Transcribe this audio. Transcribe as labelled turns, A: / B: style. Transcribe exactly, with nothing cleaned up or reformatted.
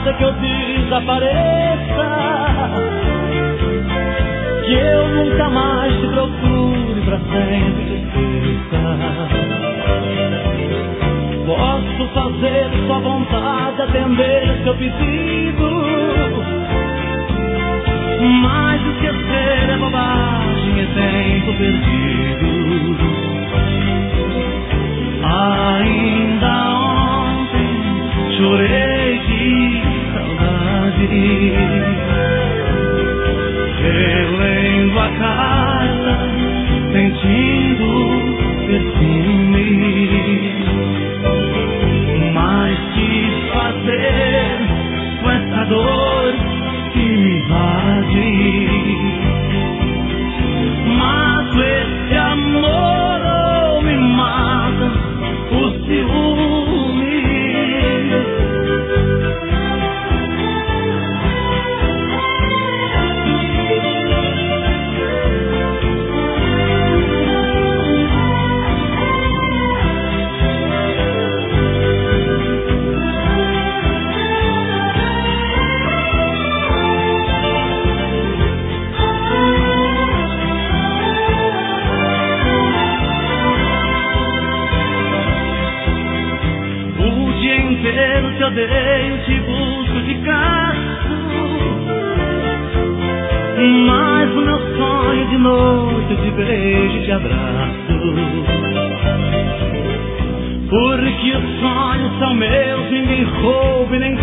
A: basta que eu desapareça, que eu nunca mais te procure, pra sempre te esqueça. Posso fazer sua vontade, atender seu pedido, mas esquecer é bobagem, é tempo perdido. Ainda ontem chorei de saudade, relendo a carta, sentindo perfume. Mas que fazer com essa dor que me invade? Mato esse amor ou me mata o ciúme? Te odeio, te busco de caso, mas o meu sonho de noite eu te beijo e te abraço. Porque os sonhos são meus, ninguém rouba e nem